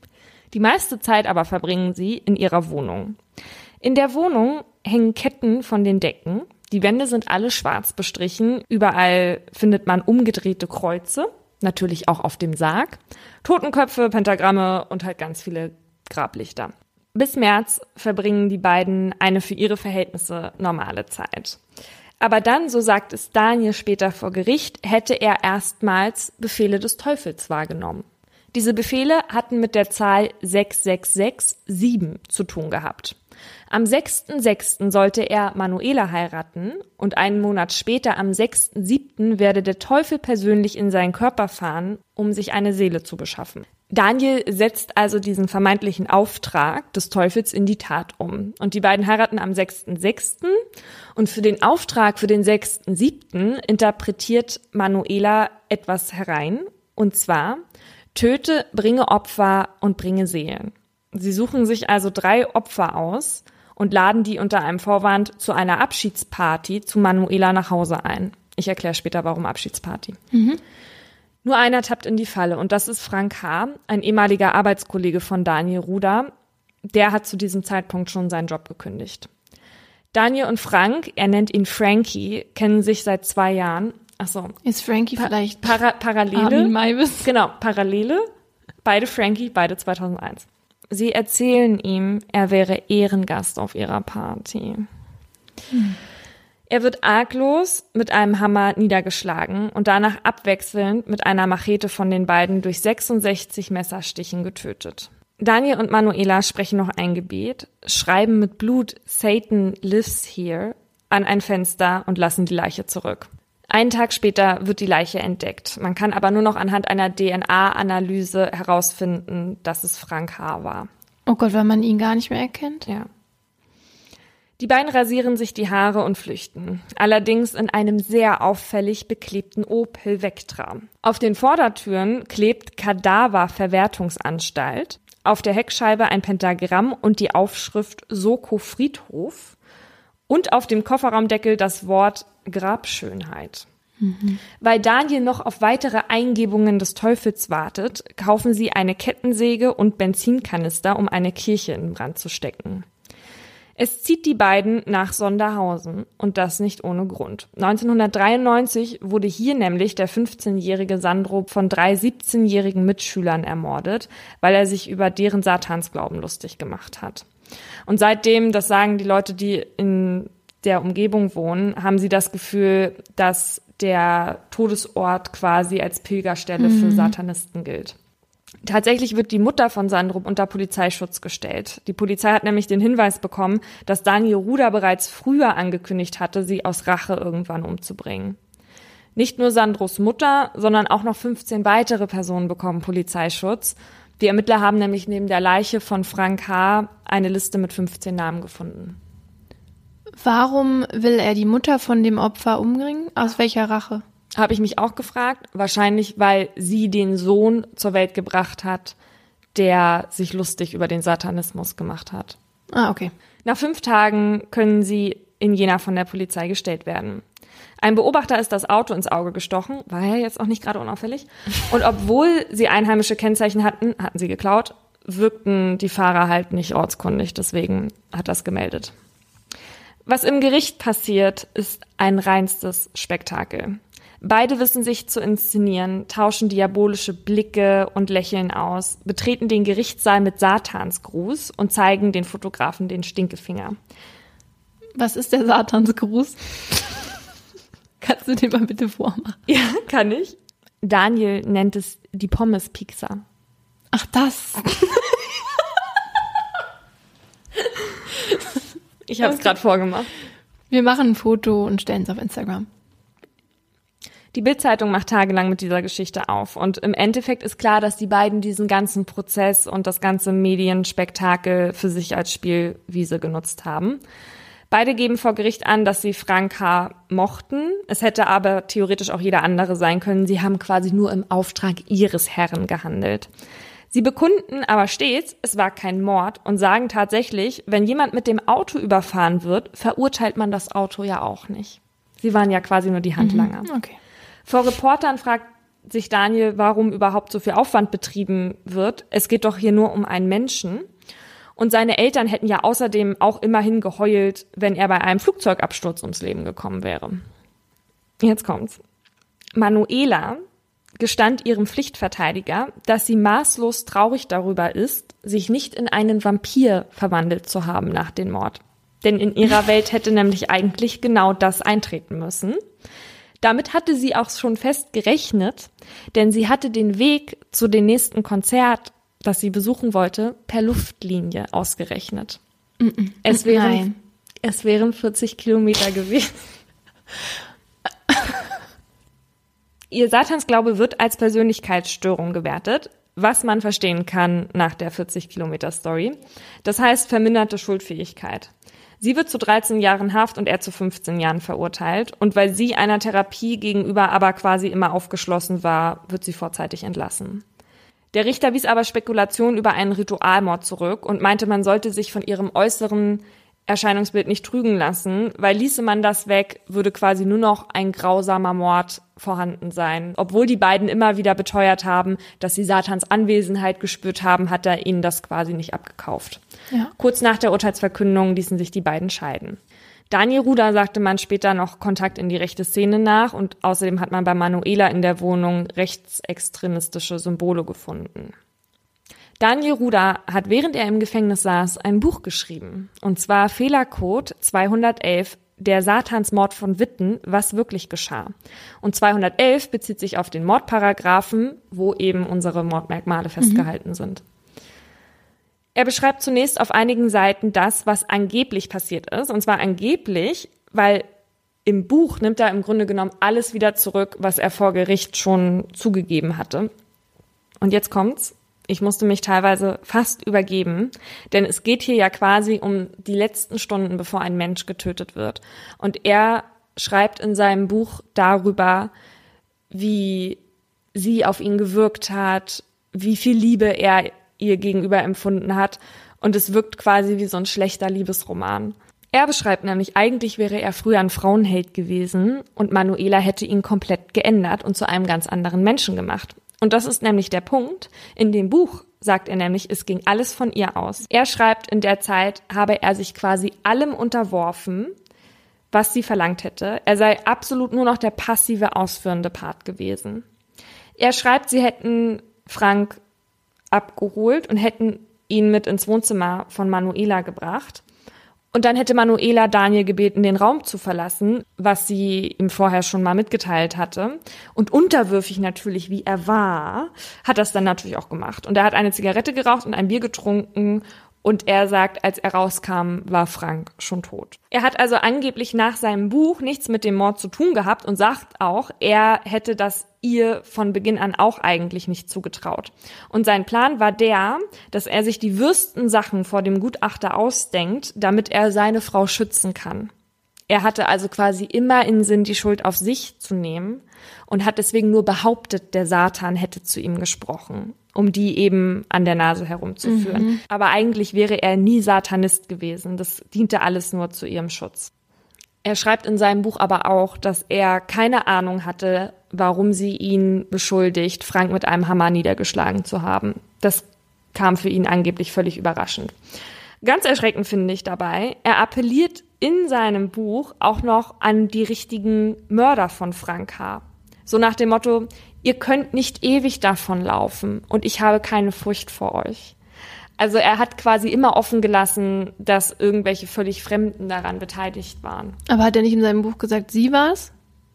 Die meiste Zeit aber verbringen sie in ihrer Wohnung. In der Wohnung hängen Ketten von den Decken. Die Wände sind alle schwarz bestrichen. Überall findet man umgedrehte Kreuze, natürlich auch auf dem Sarg, Totenköpfe, Pentagramme und halt ganz viele Grablichter. Bis März verbringen die beiden eine für ihre Verhältnisse normale Zeit. Aber dann, so sagt es Daniel später vor Gericht, hätte er erstmals Befehle des Teufels wahrgenommen. Diese Befehle hatten mit der Zahl sechs sechs sechs sieben zu tun gehabt. Am sechsten sechsten sollte er Manuela heiraten und einen Monat später, am sechsten siebten werde der Teufel persönlich in seinen Körper fahren, um sich eine Seele zu beschaffen. Daniel setzt also diesen vermeintlichen Auftrag des Teufels in die Tat um. Und die beiden heiraten am sechsten sechsten und für den Auftrag für den sechsten siebten interpretiert Manuela etwas herein, und zwar: Töte, bringe Opfer und bringe Seelen. Sie suchen sich also drei Opfer aus und laden die unter einem Vorwand zu einer Abschiedsparty zu Manuela nach Hause ein. Ich erkläre später, warum Abschiedsparty. Mhm. Nur einer tappt in die Falle und das ist Frank H., ein ehemaliger Arbeitskollege von Daniel Ruder. Der hat zu diesem Zeitpunkt schon seinen Job gekündigt. Daniel und Frank, er nennt ihn Frankie, kennen sich seit zwei Jahren. Ach so. Ist Frankie pa- vielleicht para- Parallele? Armin Maivis? Genau, Parallele. Beide Frankie, beide zweitausendeins. Sie erzählen ihm, er wäre Ehrengast auf ihrer Party. Hm. Er wird arglos mit einem Hammer niedergeschlagen und danach abwechselnd mit einer Machete von den beiden durch sechsundsechzig Messerstichen getötet. Daniel und Manuela sprechen noch ein Gebet, schreiben mit Blut "Satan lives here" an ein Fenster und lassen die Leiche zurück. Einen Tag später wird die Leiche entdeckt. Man kann aber nur noch anhand einer D N A-Analyse herausfinden, dass es Frank H. war. Oh Gott, weil man ihn gar nicht mehr erkennt? Ja. Die beiden rasieren sich die Haare und flüchten. Allerdings in einem sehr auffällig beklebten Opel Vectra. Auf den Vordertüren klebt Kadaververwertungsanstalt. Auf der Heckscheibe ein Pentagramm und die Aufschrift Soko Friedhof. Und auf dem Kofferraumdeckel das Wort Grabschönheit. Mhm. Weil Daniel noch auf weitere Eingebungen des Teufels wartet, kaufen sie eine Kettensäge und Benzinkanister, um eine Kirche in Brand zu stecken. Es zieht die beiden nach Sonderhausen und das nicht ohne Grund. neunzehnhundertdreiundneunzig wurde hier nämlich der fünfzehnjährige Sandro von drei siebzehnjährigen Mitschülern ermordet, weil er sich über deren Satansglauben lustig gemacht hat. Und seitdem, das sagen die Leute, die in der Umgebung wohnen, haben sie das Gefühl, dass der Todesort quasi als Pilgerstelle mhm. für Satanisten gilt. Tatsächlich wird die Mutter von Sandro unter Polizeischutz gestellt. Die Polizei hat nämlich den Hinweis bekommen, dass Daniel Ruder bereits früher angekündigt hatte, sie aus Rache irgendwann umzubringen. Nicht nur Sandros Mutter, sondern auch noch fünfzehn weitere Personen bekommen Polizeischutz. Die Ermittler haben nämlich neben der Leiche von Frank H. eine Liste mit fünfzehn Namen gefunden. Warum will er die Mutter von dem Opfer umbringen? Aus welcher Rache? Habe ich mich auch gefragt. Wahrscheinlich, weil sie den Sohn zur Welt gebracht hat, der sich lustig über den Satanismus gemacht hat. Ah, okay. Nach fünf Tagen können sie in Jena von der Polizei gestellt werden. Ein Beobachter ist das Auto ins Auge gestochen, war ja jetzt auch nicht gerade unauffällig. Und obwohl sie einheimische Kennzeichen hatten, hatten sie geklaut, wirkten die Fahrer halt nicht ortskundig, deswegen hat das gemeldet. Was im Gericht passiert, ist ein reinstes Spektakel. Beide wissen sich zu inszenieren, tauschen diabolische Blicke und Lächeln aus, betreten den Gerichtssaal mit Satansgruß und zeigen den Fotografen den Stinkefinger. Was ist der Satansgruß? Kannst du den mal bitte vormachen? Ja, kann ich. Daniel nennt es die Pommes-Pizza. Ach, das. Ich habe es gerade vorgemacht. Wir machen ein Foto und stellen es auf Instagram. Die Bild-Zeitung macht tagelang mit dieser Geschichte auf. Und im Endeffekt ist klar, dass die beiden diesen ganzen Prozess und das ganze Medienspektakel für sich als Spielwiese genutzt haben. Beide geben vor Gericht an, dass sie Frank H. mochten. Es hätte aber theoretisch auch jeder andere sein können. Sie haben quasi nur im Auftrag ihres Herren gehandelt. Sie bekunden aber stets, es war kein Mord und sagen tatsächlich, wenn jemand mit dem Auto überfahren wird, verurteilt man das Auto ja auch nicht. Sie waren ja quasi nur die Handlanger. Mhm, okay. Vor Reportern fragt sich Daniel, warum überhaupt so viel Aufwand betrieben wird. Es geht doch hier nur um einen Menschen. Und seine Eltern hätten ja außerdem auch immerhin geheult, wenn er bei einem Flugzeugabsturz ums Leben gekommen wäre. Jetzt kommt's. Manuela gestand ihrem Pflichtverteidiger, dass sie maßlos traurig darüber ist, sich nicht in einen Vampir verwandelt zu haben nach dem Mord. Denn in ihrer Welt hätte nämlich eigentlich genau das eintreten müssen. Damit hatte sie auch schon fest gerechnet, denn sie hatte den Weg zu dem nächsten Konzert, das sie besuchen wollte, per Luftlinie ausgerechnet. Mm-mm. Es wären, Nein. es wären vierzig Kilometer gewesen. Ihr Satansglaube wird als Persönlichkeitsstörung gewertet, was man verstehen kann nach der vierzig-Kilometer-Story. Das heißt verminderte Schuldfähigkeit. Sie wird zu dreizehn Jahren Haft und er zu fünfzehn Jahren verurteilt. Und weil sie einer Therapie gegenüber aber quasi immer aufgeschlossen war, wird sie vorzeitig entlassen. Der Richter wies aber Spekulationen über einen Ritualmord zurück und meinte, man sollte sich von ihrem äußeren Erscheinungsbild nicht trügen lassen, weil ließe man das weg, würde quasi nur noch ein grausamer Mord vorhanden sein. Obwohl die beiden immer wieder beteuert haben, dass sie Satans Anwesenheit gespürt haben, hat er ihnen das quasi nicht abgekauft. Ja. Kurz nach der Urteilsverkündung ließen sich die beiden scheiden. Daniel Ruda sagte man später noch Kontakt in die rechte Szene nach und außerdem hat man bei Manuela in der Wohnung rechtsextremistische Symbole gefunden. Daniel Ruda hat, während er im Gefängnis saß, ein Buch geschrieben. Und zwar Fehlercode zweihundertelf, der Satansmord von Witten, was wirklich geschah. Und zweihundertelf bezieht sich auf den Mordparagraphen, wo eben unsere Mordmerkmale festgehalten mhm. sind. Er beschreibt zunächst auf einigen Seiten das, was angeblich passiert ist. Und zwar angeblich, weil im Buch nimmt er im Grunde genommen alles wieder zurück, was er vor Gericht schon zugegeben hatte. Und jetzt kommt's. Ich musste mich teilweise fast übergeben, denn es geht hier ja quasi um die letzten Stunden, bevor ein Mensch getötet wird. Und er schreibt in seinem Buch darüber, wie sie auf ihn gewirkt hat, wie viel Liebe er ihr gegenüber empfunden hat. Und es wirkt quasi wie so ein schlechter Liebesroman. Er beschreibt nämlich, eigentlich wäre er früher ein Frauenheld gewesen und Manuela hätte ihn komplett geändert und zu einem ganz anderen Menschen gemacht. Und das ist nämlich der Punkt. In dem Buch sagt er nämlich, es ging alles von ihr aus. Er schreibt, in der Zeit habe er sich quasi allem unterworfen, was sie verlangt hätte. Er sei absolut nur noch der passive, ausführende Part gewesen. Er schreibt, sie hätten Frank abgeholt und hätten ihn mit ins Wohnzimmer von Manuela gebracht. Und dann hätte Manuela Daniel gebeten, den Raum zu verlassen, was sie ihm vorher schon mal mitgeteilt hatte. Und unterwürfig natürlich, wie er war, hat das dann natürlich auch gemacht. Und er hat eine Zigarette geraucht und ein Bier getrunken. Und er sagt, als er rauskam, war Frank schon tot. Er hat also angeblich nach seinem Buch nichts mit dem Mord zu tun gehabt und sagt auch, er hätte das ihr von Beginn an auch eigentlich nicht zugetraut. Und sein Plan war der, dass er sich die wüsten Sachen vor dem Gutachter ausdenkt, damit er seine Frau schützen kann. Er hatte also quasi immer in Sinn, die Schuld auf sich zu nehmen und hat deswegen nur behauptet, der Satan hätte zu ihm gesprochen, um die eben an der Nase herumzuführen. Mhm. Aber eigentlich wäre er nie Satanist gewesen. Das diente alles nur zu ihrem Schutz. Er schreibt in seinem Buch aber auch, dass er keine Ahnung hatte, warum sie ihn beschuldigt, Frank mit einem Hammer niedergeschlagen zu haben. Das kam für ihn angeblich völlig überraschend. Ganz erschreckend finde ich dabei, er appelliert in seinem Buch auch noch an die richtigen Mörder von Frank H. So nach dem Motto, ihr könnt nicht ewig davon laufen und ich habe keine Furcht vor euch. Also er hat quasi immer offen gelassen, dass irgendwelche völlig Fremden daran beteiligt waren. Aber hat er nicht in seinem Buch gesagt, sie war's?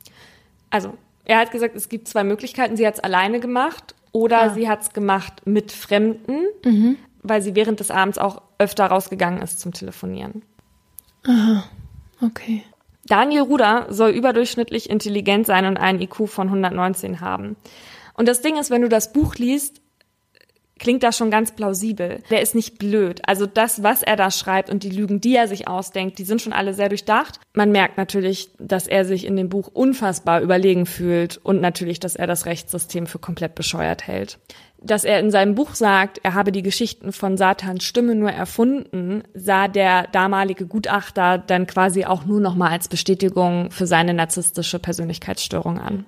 Also er hat gesagt, es gibt zwei Möglichkeiten. Sie hat es alleine gemacht oder ah. sie hat es gemacht mit Fremden, mhm. weil sie während des Abends auch öfter rausgegangen ist zum Telefonieren. Aha, okay. Daniel Ruda soll überdurchschnittlich intelligent sein und einen I Q von hundertneunzehn haben. Und das Ding ist, wenn du das Buch liest, klingt das schon ganz plausibel. Der ist nicht blöd. Also das, was er da schreibt und die Lügen, die er sich ausdenkt, die sind schon alle sehr durchdacht. Man merkt natürlich, dass er sich in dem Buch unfassbar überlegen fühlt und natürlich, dass er das Rechtssystem für komplett bescheuert hält. Dass er in seinem Buch sagt, er habe die Geschichten von Satans Stimme nur erfunden, sah der damalige Gutachter dann quasi auch nur noch mal als Bestätigung für seine narzisstische Persönlichkeitsstörung an.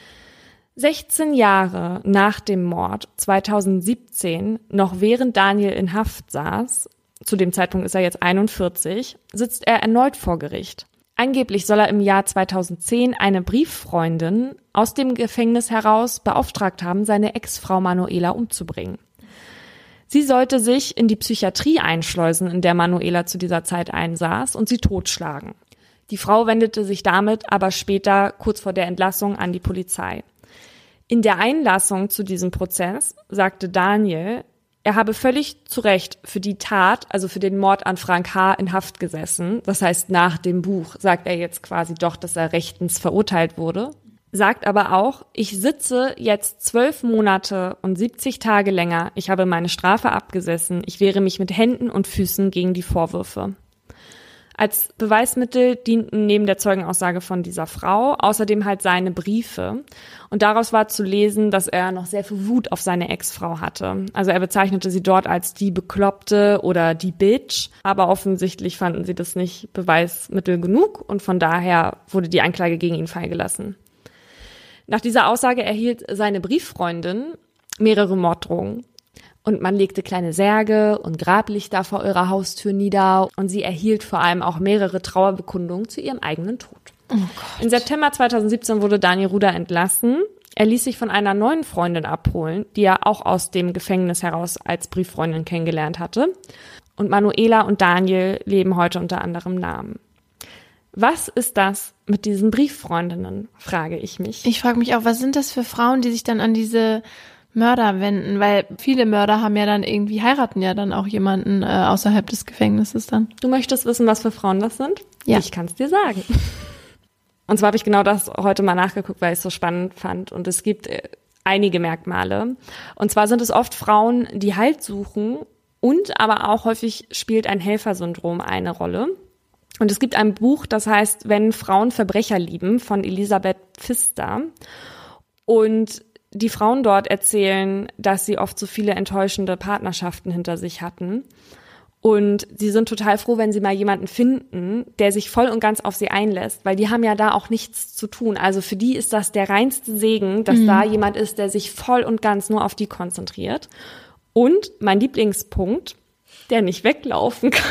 sechzehn Jahre nach dem Mord, zweitausendsiebzehn, noch während Daniel in Haft saß, zu dem Zeitpunkt ist er jetzt einundvierzig, sitzt er erneut vor Gericht. Angeblich soll er im Jahr zweitausendzehn eine Brieffreundin aus dem Gefängnis heraus beauftragt haben, seine Ex-Frau Manuela umzubringen. Sie sollte sich in die Psychiatrie einschleusen, in der Manuela zu dieser Zeit einsaß, und sie totschlagen. Die Frau wendete sich damit aber später, kurz vor der Entlassung, an die Polizei. In der Einlassung zu diesem Prozess sagte Daniel, er habe völlig zu Recht für die Tat, also für den Mord an Frank H. in Haft gesessen. Das heißt, nach dem Buch sagt er jetzt quasi doch, dass er rechtens verurteilt wurde. Sagt aber auch, ich sitze jetzt zwölf Monate und siebzig Tage länger. Ich habe meine Strafe abgesessen. Ich wehre mich mit Händen und Füßen gegen die Vorwürfe. Als Beweismittel dienten neben der Zeugenaussage von dieser Frau außerdem halt seine Briefe. Und daraus war zu lesen, dass er noch sehr viel Wut auf seine Ex-Frau hatte. Also er bezeichnete sie dort als die Bekloppte oder die Bitch. Aber offensichtlich fanden sie das nicht Beweismittel genug und von daher wurde die Anklage gegen ihn freigelassen. Nach dieser Aussage erhielt seine Brieffreundin mehrere Morddrohungen. Und man legte kleine Särge und Grablichter vor ihrer Haustür nieder. Und sie erhielt vor allem auch mehrere Trauerbekundungen zu ihrem eigenen Tod. Oh Gott. Im September zweitausendsiebzehn wurde Daniel Ruder entlassen. Er ließ sich von einer neuen Freundin abholen, die er auch aus dem Gefängnis heraus als Brieffreundin kennengelernt hatte. Und Manuela und Daniel leben heute unter anderem Namen. Was ist das mit diesen Brieffreundinnen, frage ich mich. Ich frage mich auch, was sind das für Frauen, die sich dann an diese Mörder wenden, weil viele Mörder haben ja dann irgendwie, heiraten ja dann auch jemanden äh, außerhalb des Gefängnisses dann. Du möchtest wissen, was für Frauen das sind? Ja. Ich kann es dir sagen. Und zwar habe ich genau das heute mal nachgeguckt, weil ich es so spannend fand. Und es gibt äh, einige Merkmale. Und zwar sind es oft Frauen, die Halt suchen und aber auch häufig spielt ein Helfersyndrom eine Rolle. Und es gibt ein Buch, das heißt, Wenn Frauen Verbrecher lieben, von Elisabeth Pfister. Und die Frauen dort erzählen, dass sie oft so viele enttäuschende Partnerschaften hinter sich hatten. Und sie sind total froh, wenn sie mal jemanden finden, der sich voll und ganz auf sie einlässt, weil die haben ja da auch nichts zu tun. Also für die ist das der reinste Segen, dass mhm. da jemand ist, der sich voll und ganz nur auf die konzentriert. Und mein Lieblingspunkt, der nicht weglaufen kann.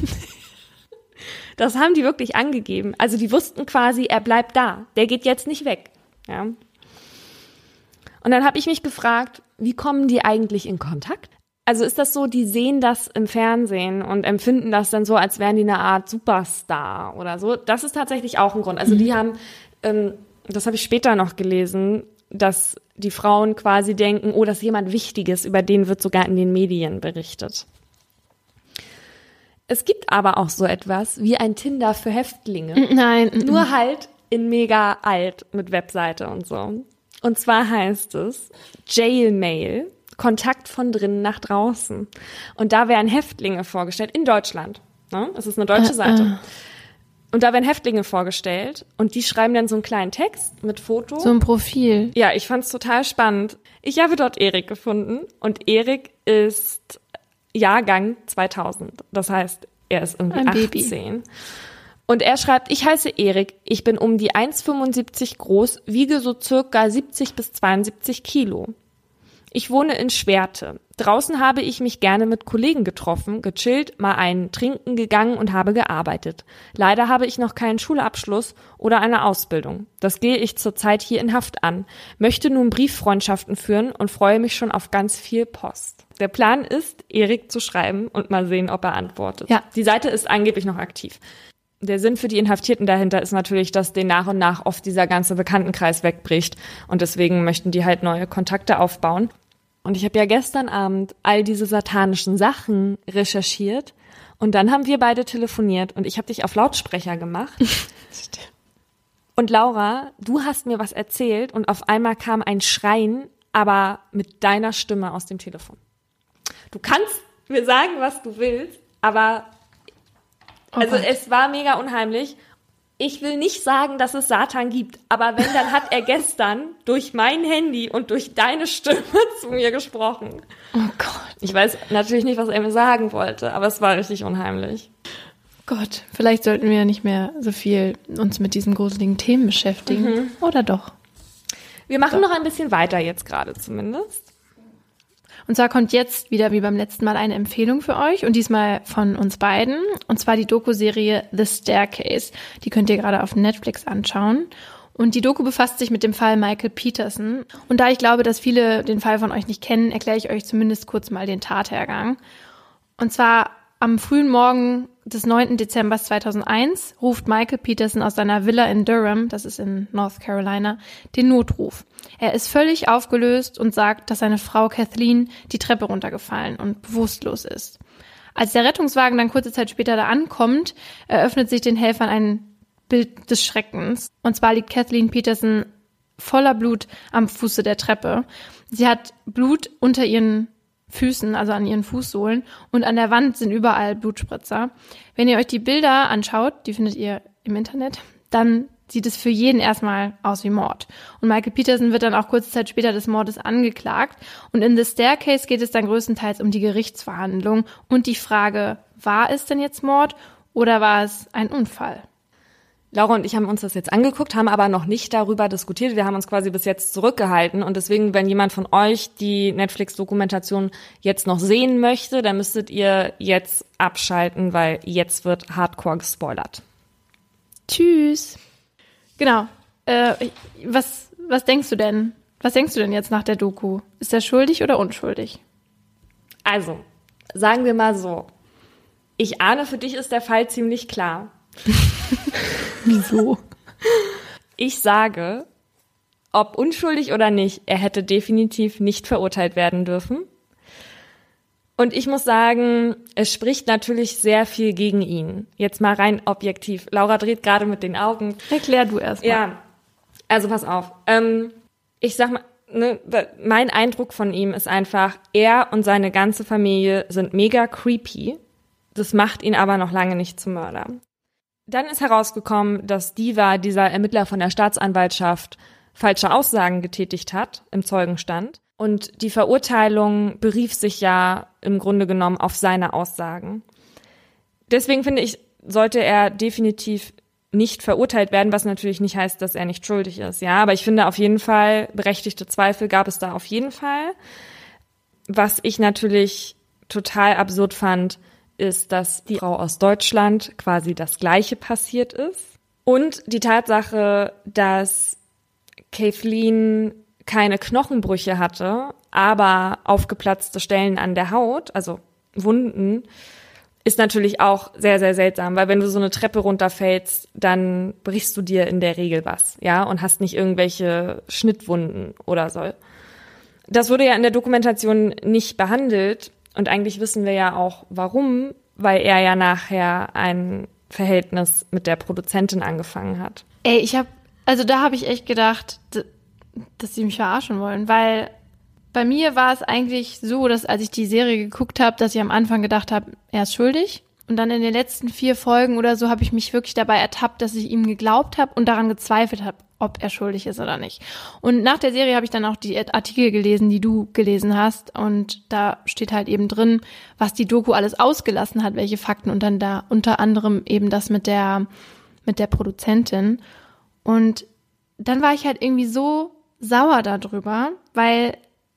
Das haben die wirklich angegeben. Also die wussten quasi, er bleibt da. Der geht jetzt nicht weg. Ja. Und dann habe ich mich gefragt, wie kommen die eigentlich in Kontakt? Also ist das so, die sehen das im Fernsehen und empfinden das dann so, als wären die eine Art Superstar oder so? Das ist tatsächlich auch ein Grund. Also die haben, ähm, das habe ich später noch gelesen, dass die Frauen quasi denken, oh, das ist jemand Wichtiges, über den wird sogar in den Medien berichtet. Es gibt aber auch so etwas wie ein Tinder für Häftlinge. Nein. Nur halt in mega alt mit Webseite und so. Und zwar heißt es Jailmail, Kontakt von drinnen nach draußen. Und da werden Häftlinge vorgestellt, in Deutschland. Ne? Es ist eine deutsche Seite. Äh, äh. Und da werden Häftlinge vorgestellt und die schreiben dann so einen kleinen Text mit Foto. So ein Profil. Ja, ich fand's total spannend. Ich habe dort Erik gefunden und Erik ist Jahrgang zweitausend. Das heißt, er ist irgendwie ein achtzehn. Baby. Und er schreibt, ich heiße Erik, ich bin um die eins Komma fünfundsiebzig groß, wiege so circa siebzig bis zweiundsiebzig Kilo. Ich wohne in Schwerte. Draußen habe ich mich gerne mit Kollegen getroffen, gechillt, mal einen trinken gegangen und habe gearbeitet. Leider habe ich noch keinen Schulabschluss oder eine Ausbildung. Das gehe ich zurzeit hier in Haft an, möchte nun Brieffreundschaften führen und freue mich schon auf ganz viel Post. Der Plan ist, Erik zu schreiben und mal sehen, ob er antwortet. Ja. Die Seite ist angeblich noch aktiv. Der Sinn für die Inhaftierten dahinter ist natürlich, dass denen nach und nach oft dieser ganze Bekanntenkreis wegbricht und deswegen möchten die halt neue Kontakte aufbauen. Und ich habe ja gestern Abend all diese satanischen Sachen recherchiert und dann haben wir beide telefoniert und ich habe dich auf Lautsprecher gemacht. Und Laura, du hast mir was erzählt und auf einmal kam ein Schreien, aber mit deiner Stimme aus dem Telefon. du kannst mir sagen, was du willst, aber also Gott. es war mega unheimlich. Ich will nicht sagen, dass es Satan gibt, aber wenn, dann hat er gestern durch mein Handy und durch deine Stimme zu mir gesprochen. Oh Gott. Ich weiß natürlich nicht, was er mir sagen wollte, aber es war richtig unheimlich. Gott, vielleicht sollten wir nicht mehr so viel uns mit diesen gruseligen Themen beschäftigen. Mhm. Oder doch? Wir machen Doch. noch ein bisschen weiter jetzt gerade zumindest. Und zwar kommt jetzt wieder wie beim letzten Mal eine Empfehlung für euch und diesmal von uns beiden. Und zwar die Doku-Serie The Staircase. Die könnt ihr gerade auf Netflix anschauen. Und die Doku befasst sich mit dem Fall Michael Peterson. Und da ich glaube, dass viele den Fall von euch nicht kennen, erkläre ich euch zumindest kurz mal den Tathergang. Und zwar am frühen Morgen des neunten Dezember zweitausendeins ruft Michael Peterson aus seiner Villa in Durham, das ist in North Carolina, den Notruf. Er ist völlig aufgelöst und sagt, dass seine Frau Kathleen die Treppe runtergefallen und bewusstlos ist. Als der Rettungswagen dann kurze Zeit später da ankommt, eröffnet sich den Helfern ein Bild des Schreckens. Und zwar liegt Kathleen Peterson voller Blut am Fuße der Treppe. Sie hat Blut unter ihren Füßen, also an ihren Fußsohlen, und an der Wand sind überall Blutspritzer. Wenn ihr euch die Bilder anschaut, die findet ihr im Internet, dann sieht es für jeden erstmal aus wie Mord. Und Michael Peterson wird dann auch kurze Zeit später des Mordes angeklagt. Und in The Staircase geht es dann größtenteils um die Gerichtsverhandlung und die Frage, war es denn jetzt Mord oder war es ein Unfall? Laura und ich haben uns das jetzt angeguckt, haben aber noch nicht darüber diskutiert. Wir haben uns quasi bis jetzt zurückgehalten. Und deswegen, wenn jemand von euch die Netflix-Dokumentation jetzt noch sehen möchte, dann müsstet ihr jetzt abschalten, weil jetzt wird hardcore gespoilert. Tschüss. Genau. Äh, was, was denkst du denn? Was denkst du denn jetzt nach der Doku? Ist er schuldig oder unschuldig? Also, sagen wir mal so. Ich ahne, für dich ist der Fall ziemlich klar. Wieso? Ich sage, ob unschuldig oder nicht, er hätte definitiv nicht verurteilt werden dürfen. Und ich muss sagen, es spricht natürlich sehr viel gegen ihn. Jetzt mal rein objektiv. Laura dreht gerade mit den Augen. Erklär du erst mal. Ja, also pass auf. Ähm, ich sag mal, ne, mein Eindruck von ihm ist einfach, er und seine ganze Familie sind mega creepy. Das macht ihn aber noch lange nicht zum Mörder. Dann ist herausgekommen, dass Diva, dieser Ermittler von der Staatsanwaltschaft, falsche Aussagen getätigt hat im Zeugenstand. Und die Verurteilung berief sich ja im Grunde genommen auf seine Aussagen. Deswegen finde ich, sollte er definitiv nicht verurteilt werden, was natürlich nicht heißt, dass er nicht schuldig ist. Ja, aber ich finde auf jeden Fall, berechtigte Zweifel gab es da auf jeden Fall. Was ich natürlich total absurd fand, ist, dass die Frau aus Deutschland quasi das Gleiche passiert ist. Und die Tatsache, dass Kathleen keine Knochenbrüche hatte, aber aufgeplatzte Stellen an der Haut, also Wunden, ist natürlich auch sehr, sehr seltsam, weil wenn du so eine Treppe runterfällst, dann brichst du dir in der Regel was, ja, und hast nicht irgendwelche Schnittwunden oder so. Das wurde ja in der Dokumentation nicht behandelt. Und eigentlich wissen wir ja auch, warum, weil er ja nachher ein Verhältnis mit der Produzentin angefangen hat. Ey, ich hab, also da habe ich echt gedacht, d- dass sie mich verarschen wollen, weil bei mir war es eigentlich so, dass als ich die Serie geguckt habe, dass ich am Anfang gedacht habe, er ist schuldig. Und dann in den letzten vier Folgen oder so habe ich mich wirklich dabei ertappt, dass ich ihm geglaubt habe und daran gezweifelt habe, ob er schuldig ist oder nicht. Und nach der Serie habe ich dann auch die Artikel gelesen, die du gelesen hast. Und da steht halt eben drin, was die Doku alles ausgelassen hat, welche Fakten. Und dann da unter anderem eben das mit der, mit der Produzentin. Und dann war ich halt irgendwie so sauer darüber, weil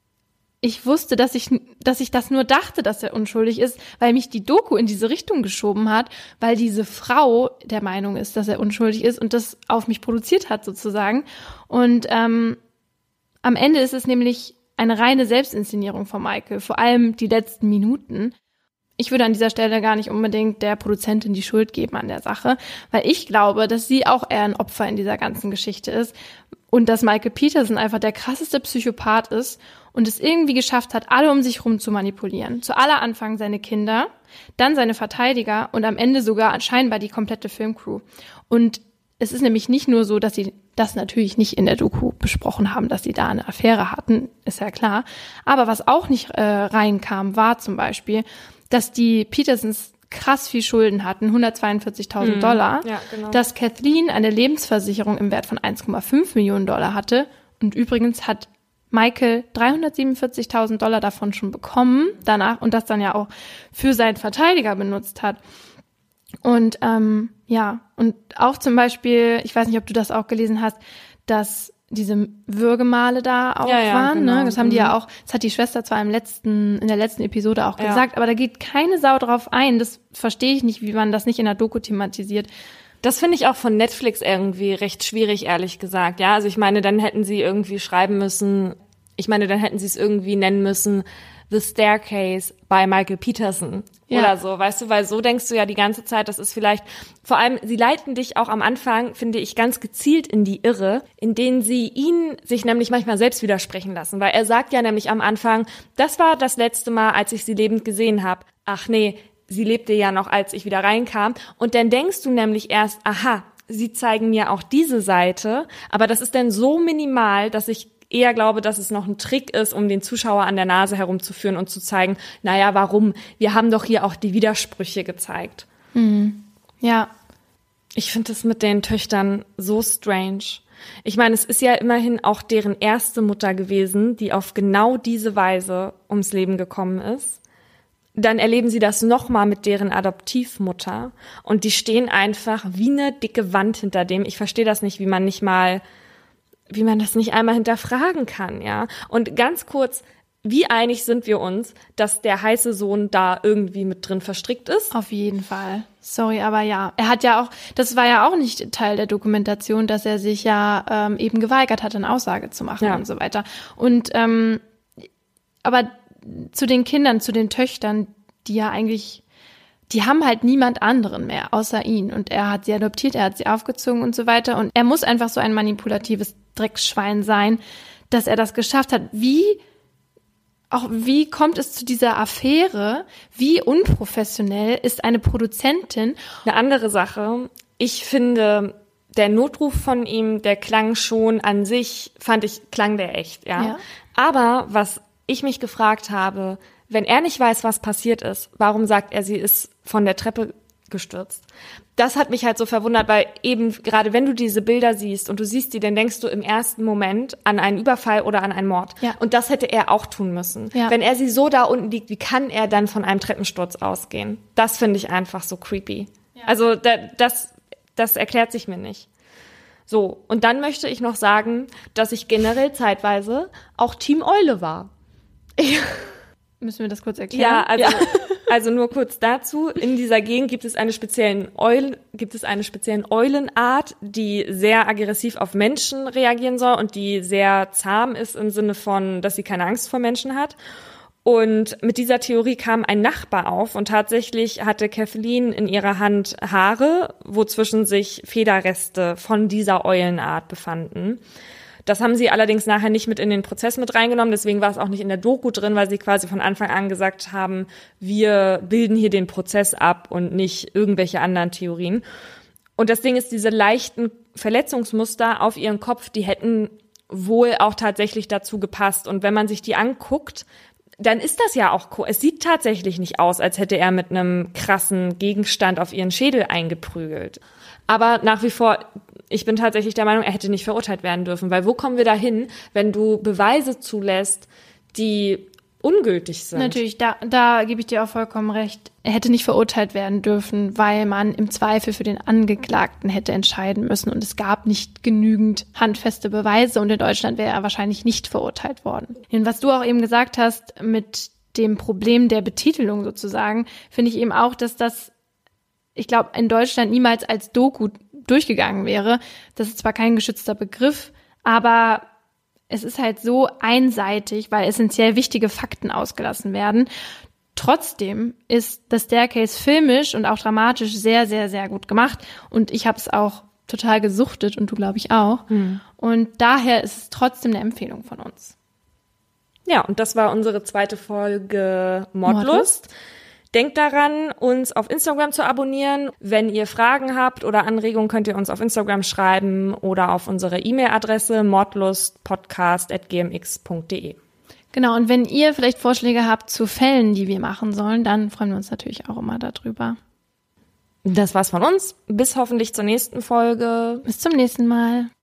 ich wusste, dass ich, dass ich das nur dachte, dass er unschuldig ist, weil mich die Doku in diese Richtung geschoben hat, weil diese Frau der Meinung ist, dass er unschuldig ist und das auf mich produziert hat sozusagen. Und ähm, am Ende ist es nämlich eine reine Selbstinszenierung von Michael, vor allem die letzten Minuten. Ich würde an dieser Stelle gar nicht unbedingt der Produzentin die Schuld geben an der Sache, weil ich glaube, dass sie auch eher ein Opfer in dieser ganzen Geschichte ist und dass Michael Peterson einfach der krasseste Psychopath ist und es irgendwie geschafft hat, alle um sich rum zu manipulieren. Zu aller Anfang seine Kinder, dann seine Verteidiger und am Ende sogar scheinbar die komplette Filmcrew. Und es ist nämlich nicht nur so, dass sie das natürlich nicht in der Doku besprochen haben, dass sie da eine Affäre hatten, ist ja klar. Aber was auch nicht äh, reinkam, war zum Beispiel, dass die Petersons krass viel Schulden hatten, hundertzweiundvierzigtausend Dollar, ja, genau. dass Kathleen eine Lebensversicherung im Wert von eins Komma fünf Millionen Dollar hatte und übrigens hat Michael dreihundertsiebenundvierzigtausend Dollar davon schon bekommen danach und das dann ja auch für seinen Verteidiger benutzt hat. Und ähm, ja, und auch zum Beispiel, ich weiß nicht, ob du das auch gelesen hast, dass diese Würgemale da auch ja, ja, waren, genau. ne? Das haben die ja auch, das hat die Schwester zwar im letzten, in der letzten Episode auch ja. gesagt, aber da geht keine Sau drauf ein. Das verstehe ich nicht, wie man das nicht in der Doku thematisiert. Das finde ich auch von Netflix irgendwie recht schwierig, ehrlich gesagt. Ja, also ich meine, dann hätten sie irgendwie schreiben müssen, ich meine, dann hätten sie es irgendwie nennen müssen, The Staircase by Michael Peterson ja. oder so, weißt du, weil so denkst du ja die ganze Zeit, das ist vielleicht, vor allem, sie leiten dich auch am Anfang, finde ich, ganz gezielt in die Irre, in denen sie ihn sich nämlich manchmal selbst widersprechen lassen, weil er sagt ja nämlich am Anfang, das war das letzte Mal, als ich sie lebend gesehen habe. Ach nee, sie lebte ja noch, als ich wieder reinkam. Und dann denkst du nämlich erst, aha, sie zeigen mir auch diese Seite, aber das ist dann so minimal, dass ich eher glaube, dass es noch ein Trick ist, um den Zuschauer an der Nase herumzuführen und zu zeigen, naja, warum? Wir haben doch hier auch die Widersprüche gezeigt. Mhm. Ja. Ich finde es mit den Töchtern so strange. Ich meine, es ist ja immerhin auch deren erste Mutter gewesen, die auf genau diese Weise ums Leben gekommen ist. Dann erleben sie das nochmal mit deren Adoptivmutter und die stehen einfach wie eine dicke Wand hinter dem. Ich verstehe das nicht, wie man nicht mal wie man das nicht einmal hinterfragen kann, ja. Und ganz kurz, wie einig sind wir uns, dass der heiße Sohn da irgendwie mit drin verstrickt ist? Auf jeden Fall. Sorry, aber ja. Er hat ja auch, das war ja auch nicht Teil der Dokumentation, dass er sich ja ähm, eben geweigert hat, eine Aussage zu machen ja. und so weiter. Und, ähm, aber zu den Kindern, zu den Töchtern, die ja eigentlich, die haben halt niemand anderen mehr, außer ihn. Und er hat sie adoptiert, er hat sie aufgezogen und so weiter. Und er muss einfach so ein manipulatives Dreckschwein sein, dass er das geschafft hat. Wie, auch wie kommt es zu dieser Affäre? Wie unprofessionell ist eine Produzentin? Eine andere Sache. Ich finde, der Notruf von ihm, der klang schon an sich, fand ich, klang der echt, ja. Ja. Aber was ich mich gefragt habe, wenn er nicht weiß, was passiert ist, warum sagt er, sie ist von der Treppe gestürzt? Das hat mich halt so verwundert, weil eben gerade wenn du diese Bilder siehst und du siehst die, dann denkst du im ersten Moment an einen Überfall oder an einen Mord. Ja. Und das hätte er auch tun müssen. Ja. Wenn er sie so da unten liegt, wie kann er dann von einem Treppensturz ausgehen? Das finde ich einfach so creepy. Ja. Also da, das, das erklärt sich mir nicht. So, und dann möchte ich noch sagen, dass ich generell zeitweise auch Team Eule war. Ich Müssen wir das kurz erklären? Ja, also, ja. also nur kurz dazu. In dieser Gegend gibt es eine speziellen Eulen, gibt es eine speziellen Eulenart, die sehr aggressiv auf Menschen reagieren soll und die sehr zahm ist im Sinne von, dass sie keine Angst vor Menschen hat. Und mit dieser Theorie kam ein Nachbar auf und tatsächlich hatte Kathleen in ihrer Hand Haare, wozwischen sich Federreste von dieser Eulenart befanden. Das haben sie allerdings nachher nicht mit in den Prozess mit reingenommen, deswegen war es auch nicht in der Doku drin, weil sie quasi von Anfang an gesagt haben, wir bilden hier den Prozess ab und nicht irgendwelche anderen Theorien. Und das Ding ist, diese leichten Verletzungsmuster auf ihren Kopf, die hätten wohl auch tatsächlich dazu gepasst. Und wenn man sich die anguckt, dann ist das ja auch cool. Es sieht tatsächlich nicht aus, als hätte er mit einem krassen Gegenstand auf ihren Schädel eingeprügelt. Aber nach wie vor, ich bin tatsächlich der Meinung, er hätte nicht verurteilt werden dürfen. Weil wo kommen wir da hin, wenn du Beweise zulässt, die ungültig sind? Natürlich, da, da gebe ich dir auch vollkommen recht. Er hätte nicht verurteilt werden dürfen, weil man im Zweifel für den Angeklagten hätte entscheiden müssen. Und es gab nicht genügend handfeste Beweise. Und in Deutschland wäre er wahrscheinlich nicht verurteilt worden. Und was du auch eben gesagt hast mit dem Problem der Betitelung sozusagen, finde ich eben auch, dass das, ich glaube, in Deutschland niemals als Doku durchgegangen wäre. Das ist zwar kein geschützter Begriff, aber es ist halt so einseitig, weil essentiell wichtige Fakten ausgelassen werden. Trotzdem ist The Staircase filmisch und auch dramatisch sehr, sehr, sehr gut gemacht. Und ich habe es auch total gesuchtet und du, glaube ich, auch. Mhm. Und daher ist es trotzdem eine Empfehlung von uns. Ja, und das war unsere zweite Folge Mordlust. Mordlust. Denkt daran, uns auf Instagram zu abonnieren. Wenn ihr Fragen habt oder Anregungen, könnt ihr uns auf Instagram schreiben oder auf unsere E-Mail-Adresse mordlustpodcast at g m x punkt d e. Genau, und wenn ihr vielleicht Vorschläge habt zu Fällen, die wir machen sollen, dann freuen wir uns natürlich auch immer darüber. Das war's von uns. Bis hoffentlich zur nächsten Folge. Bis zum nächsten Mal.